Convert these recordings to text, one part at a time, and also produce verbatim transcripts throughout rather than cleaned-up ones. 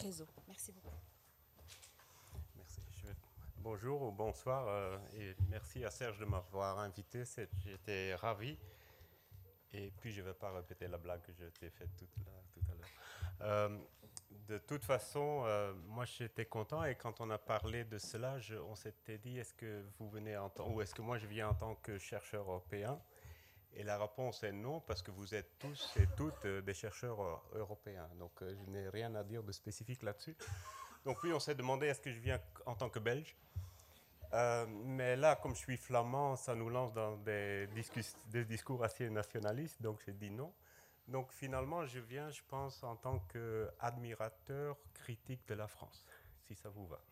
réseau. Merci beaucoup. Merci. Je vais- Bonjour ou bonsoir euh, et merci à Serge de m'avoir invité. C'est- J'étais ravi. Et puis je ne vais pas répéter la blague que je t'ai faite tout, là- tout à l'heure. Euh, de toute façon, euh, moi j'étais content et quand on a parlé de cela, je- on s'était dit est-ce que vous venez en tant, ou est-ce que moi je viens en tant que chercheur européen? Et la réponse est non, parce que vous êtes tous et toutes euh, des chercheurs euh, européens. Donc euh, je n'ai rien à dire de spécifique là-dessus. Donc puis on s'est demandé est-ce que je viens en tant que Belge. Euh, mais là, comme je suis flamand, ça nous lance dans des, discus- des discours assez nationalistes, donc j'ai dit non. Donc finalement, je viens, je pense, en tant qu'admirateur critique de la France, si ça vous va.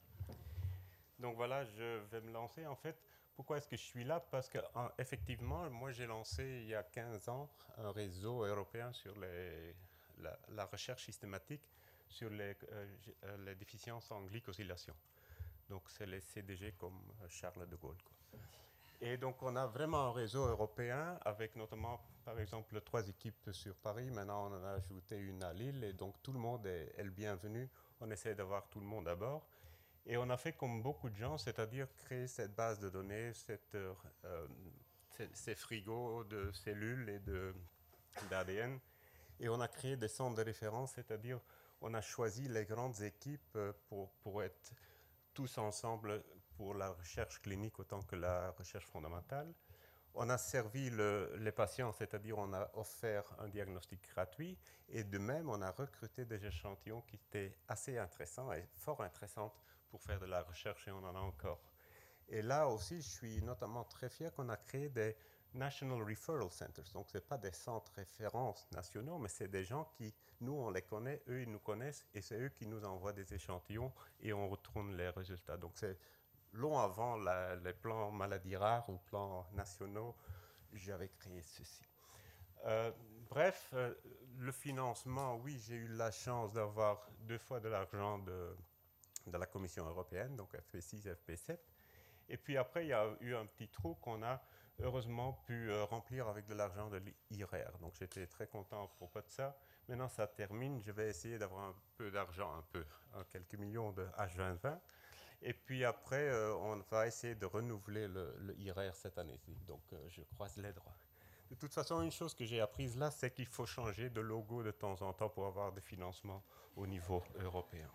Donc voilà, je vais me lancer. En fait, pourquoi est-ce que je suis là? Parce qu'effectivement, moi j'ai lancé il y a quinze ans un réseau européen sur les, la, la recherche systématique sur les, euh, euh, les déficiences en glycosylation. Donc c'est les C D G comme Charles de Gaulle, quoi. Et donc on a vraiment un réseau européen avec notamment par exemple trois équipes sur Paris. Maintenant on en a ajouté une à Lille et donc tout le monde est, est le bienvenu. On essaie d'avoir tout le monde à bord. Et on a fait comme beaucoup de gens, c'est-à-dire créer cette base de données, cette, euh, ces, ces frigos de cellules et de, d'A D N. Et on a créé des centres de référence, c'est-à-dire on a choisi les grandes équipes pour, pour être tous ensemble pour la recherche clinique autant que la recherche fondamentale. On a servi le, les patients, c'est-à-dire on a offert un diagnostic gratuit et de même on a recruté des échantillons qui étaient assez intéressants et fort intéressants pour faire de la recherche et on en a encore. Et là aussi, je suis notamment très fier qu'on a créé des National Referral Centers. Donc, ce n'est pas des centres références nationaux, mais c'est des gens qui, nous, on les connaît, eux, ils nous connaissent, et c'est eux qui nous envoient des échantillons et on retourne les résultats. Donc, c'est long avant la, les plans maladies rares ou plans nationaux, j'avais créé ceci. Euh, bref, euh, le financement, oui, j'ai eu la chance d'avoir deux fois de l'argent de, de la Commission européenne, donc F P six, F P sept. Et puis après, il y a eu un petit trou qu'on a heureusement pu euh, remplir avec de l'argent de l'I R R. Donc j'étais très content à propos de ça. Maintenant, ça termine. Je vais essayer d'avoir un peu d'argent, un peu, hein, quelques millions de H vingt vingt. Et puis après, euh, on va essayer de renouveler le, le I R R cette année-ci. Donc euh, je croise les doigts. De toute façon, une chose que j'ai apprise là, c'est qu'il faut changer de logo de temps en temps pour avoir des financements au niveau européen.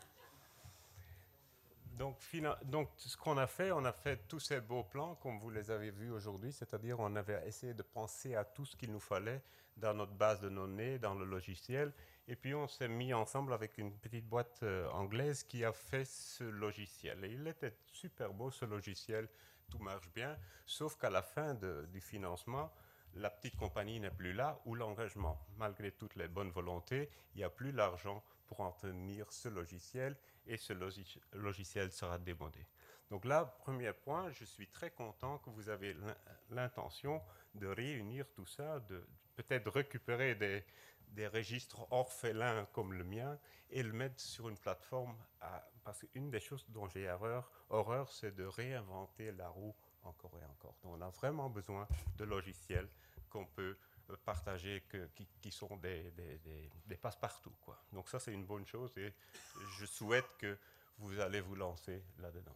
Donc, donc, ce qu'on a fait, on a fait tous ces beaux plans, comme vous les avez vus aujourd'hui, c'est-à-dire on avait essayé de penser à tout ce qu'il nous fallait dans notre base de données, dans le logiciel, et puis on s'est mis ensemble avec une petite boîte euh, anglaise qui a fait ce logiciel. Et il était super beau, ce logiciel, tout marche bien, sauf qu'à la fin de, du financement, la petite compagnie n'est plus là, ou l'engagement. Malgré toutes les bonnes volontés, il n'y a plus l'argent pour en tenir ce logiciel, et ce logiciel logiciel sera démodé. Donc là, premier point, je suis très content que vous avez l'intention de réunir tout ça, de peut-être récupérer des, des registres orphelins comme le mien et le mettre sur une plateforme. À, parce qu'une des choses dont j'ai horreur, horreur, c'est de réinventer la roue encore et encore. Donc on a vraiment besoin de logiciels qu'on peut partager, que, qui, qui sont des, des, des, des passe-partout, quoi. Donc ça, c'est une bonne chose et je souhaite que vous allez vous lancer là-dedans.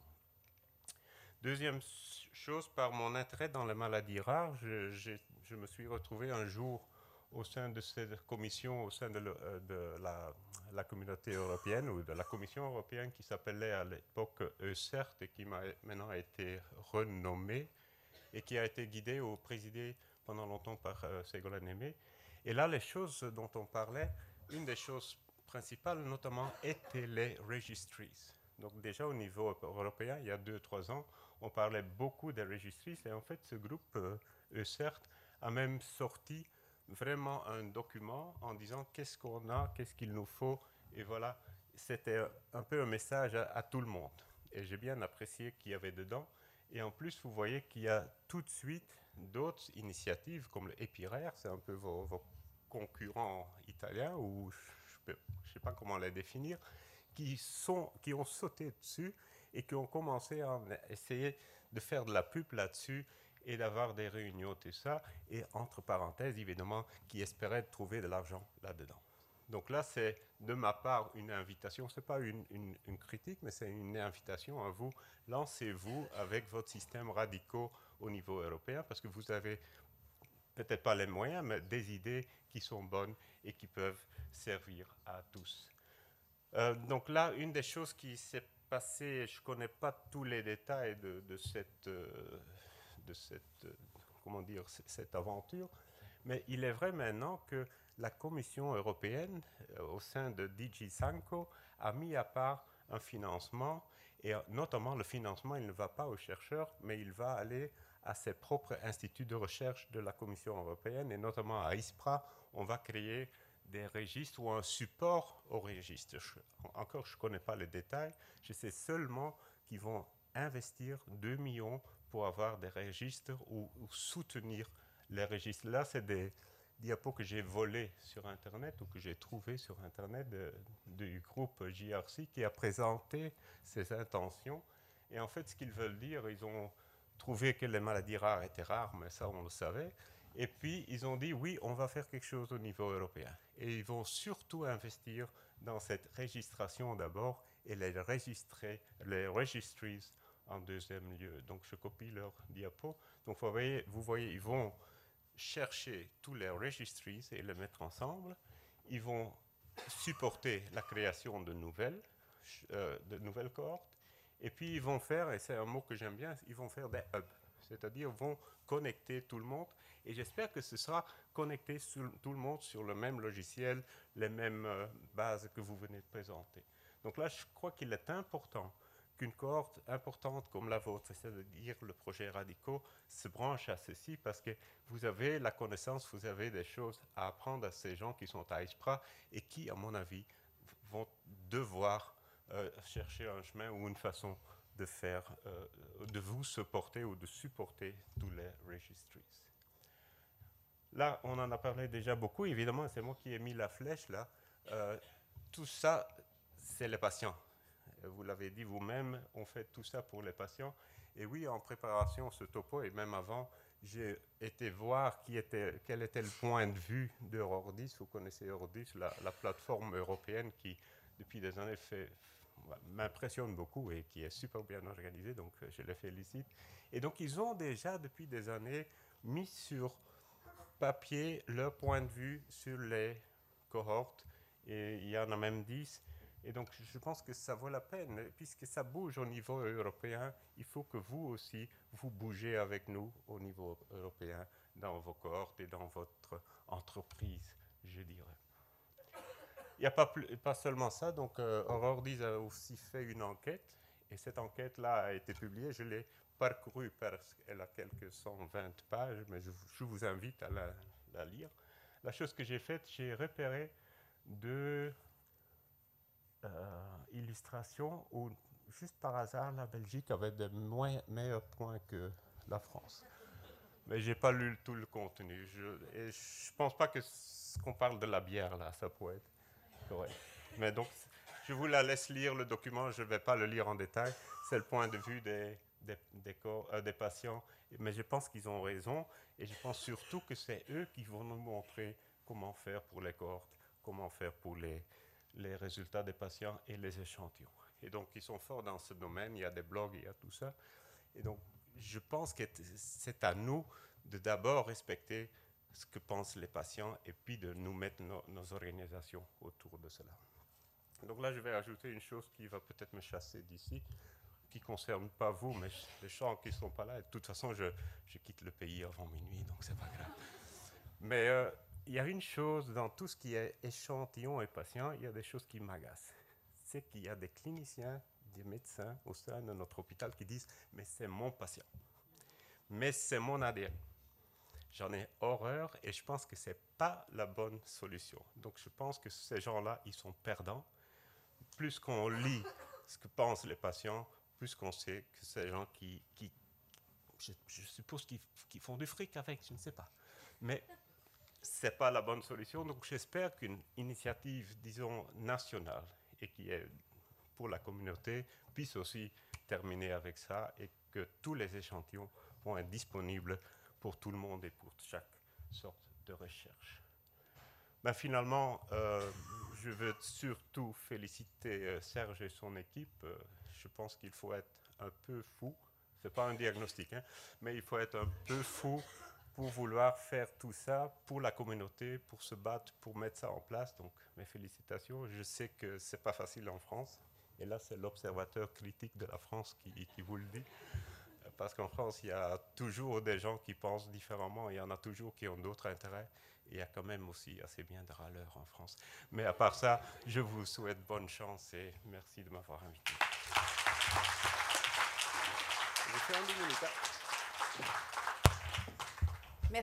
Deuxième chose, par mon intérêt dans les maladies rares, je, je, je me suis retrouvé un jour au sein de cette commission, au sein de, le, de la, la communauté européenne ou de la commission européenne qui s'appelait à l'époque E C E R T et qui m'a maintenant été renommée et qui a été guidée ou présidée pendant longtemps par euh, Ségolène Aimé. Et là, les choses dont on parlait, une des choses principales notamment étaient les registries. Donc déjà au niveau européen, il y a deux, trois ans, on parlait beaucoup des registries et en fait ce groupe euh, E C E R T a même sorti vraiment un document en disant qu'est-ce qu'on a, qu'est-ce qu'il nous faut et voilà, c'était un peu un message à, à tout le monde. Et j'ai bien apprécié qu'il y avait dedans. Et en plus, vous voyez qu'il y a tout de suite d'autres initiatives comme le EPIRER, c'est un peu vos, vos concurrents italiens, ou je ne sais pas comment les définir, qui, sont, qui ont sauté dessus et qui ont commencé à essayer de faire de la pub là-dessus et d'avoir des réunions, tout ça, et entre parenthèses, évidemment, qui espéraient trouver de l'argent là-dedans. Donc là, c'est de ma part une invitation, ce n'est pas une, une, une critique, mais c'est une invitation à vous. Lancez-vous avec votre système radicaux au niveau européen, parce que vous avez peut-être pas les moyens, mais des idées qui sont bonnes et qui peuvent servir à tous. Euh, donc là, une des choses qui s'est passée, je ne connais pas tous les détails de, de cette, euh, de cette, euh, comment dire, cette aventure, mais il est vrai maintenant que la Commission européenne, euh, au sein de D G Sanco, a mis à part un financement, et euh, notamment le financement, il ne va pas aux chercheurs, mais il va aller à ses propres instituts de recherche de la Commission européenne, et notamment à ISPRA, on va créer des registres ou un support aux registres. Je, encore, je ne connais pas les détails, je sais seulement qu'ils vont investir deux millions pour avoir des registres ou, ou soutenir les registres. Là, c'est des diapos que j'ai volés sur Internet ou que j'ai trouvés sur Internet de, du groupe J R C qui a présenté ses intentions. Et en fait, ce qu'ils veulent dire, ils ont trouvé que les maladies rares étaient rares, mais ça, on le savait. Et puis, ils ont dit, oui, on va faire quelque chose au niveau européen. Et ils vont surtout investir dans cette registration d'abord et les registrer, les registries en deuxième lieu. Donc, je copie leur diapo. Donc, vous voyez, vous voyez, ils vont chercher tous les registries et les mettre ensemble. Ils vont supporter la création de nouvelles, euh, de nouvelles cohortes. Et puis, ils vont faire, et c'est un mot que j'aime bien, ils vont faire des hubs. C'est-à-dire vont connecter tout le monde. Et j'espère que ce sera connecté sur, tout le monde sur le même logiciel, les mêmes euh, bases que vous venez de présenter. Donc là, je crois qu'il est important qu'une cohorte importante comme la vôtre, c'est-à-dire le projet Radicaux, se branche à ceci parce que vous avez la connaissance, vous avez des choses à apprendre à ces gens qui sont à ISPRA et qui, à mon avis, vont devoir euh, chercher un chemin ou une façon de faire, euh, de vous supporter ou de supporter tous les registries. Là, on en a parlé déjà beaucoup. Évidemment, c'est moi qui ai mis la flèche là. Euh, tout ça, c'est les patients. Vous l'avez dit vous-même, on fait tout ça pour les patients. Et oui, en préparation, ce topo, et même avant, j'ai été voir qui était, quel était le point de vue d'Eurordis. Vous connaissez Eurodis, la, la plateforme européenne qui, depuis des années, fait, m'impressionne beaucoup et qui est super bien organisée, donc je les félicite. Et donc, ils ont déjà, depuis des années, mis sur papier leur point de vue sur les cohortes, et il y en a même dix. Et donc, je pense que ça vaut la peine, puisque ça bouge au niveau européen. Il faut que vous aussi, vous bougez avec nous au niveau européen, dans vos cohortes et dans votre entreprise, je dirais. Il n'y a pas, plus, pas seulement ça. Donc, euh, Aurordis a aussi fait une enquête, et cette enquête-là a été publiée. Je l'ai parcourue parce qu'elle a quelques cent vingt pages, mais je, je vous invite à la, la lire. La chose que j'ai faite, j'ai repéré deux Euh, illustration où, juste par hasard, la Belgique avait de moins, meilleurs points que la France. Mais je n'ai pas lu tout le contenu. Je, et je ne pense pas que ce qu'on parle de la bière, là, ça pourrait être correct. Mais donc, je vous la laisse lire le document, je ne vais pas le lire en détail. C'est le point de vue des, des, des, corps, euh, des patients. Mais je pense qu'ils ont raison. Et je pense surtout que c'est eux qui vont nous montrer comment faire pour les cohortes, comment faire pour les... les résultats des patients et les échantillons. Et donc, ils sont forts dans ce domaine, il y a des blogs, il y a tout ça. Et donc, je pense que c'est à nous de d'abord respecter ce que pensent les patients et puis de nous mettre no, nos organisations autour de cela. Donc là, je vais ajouter une chose qui va peut-être me chasser d'ici, qui ne concerne pas vous, mais les gens qui ne sont pas là. Et de toute façon, je, je quitte le pays avant minuit, donc c'est pas grave. Mais... Euh, il y a une chose dans tout ce qui est échantillon et patient, il y a des choses qui m'agacent. C'est qu'il y a des cliniciens, des médecins au sein de notre hôpital qui disent « mais c'est mon patient, mais c'est mon A D N ». J'en ai horreur et je pense que ce n'est pas la bonne solution. Donc je pense que ces gens-là, ils sont perdants. Plus qu'on lit ce que pensent les patients, plus qu'on sait que ces gens qui, qui je, je suppose qu'ils, qu'ils font du fric avec, je ne sais pas. Mais ce n'est pas la bonne solution. Donc j'espère qu'une initiative, disons, nationale et qui est pour la communauté puisse aussi terminer avec ça et que tous les échantillons vont être disponibles pour tout le monde et pour chaque sorte de recherche. Ben, finalement, euh, je veux surtout féliciter euh, Serge et son équipe. Euh, je pense qu'il faut être un peu fou, c'est pas un diagnostic, hein, mais il faut être un peu fou pour vouloir faire tout ça pour la communauté, pour se battre, pour mettre ça en place. Donc, mes félicitations. Je sais que c'est pas facile en France. Et là, c'est l'observateur critique de la France qui, qui vous le dit. Parce qu'en France, il y a toujours des gens qui pensent différemment. Il y en a toujours qui ont d'autres intérêts. Et il y a quand même aussi assez bien de râleurs en France. Mais à part ça, je vous souhaite bonne chance et merci de m'avoir invité. Je fais un deux minutes, hein.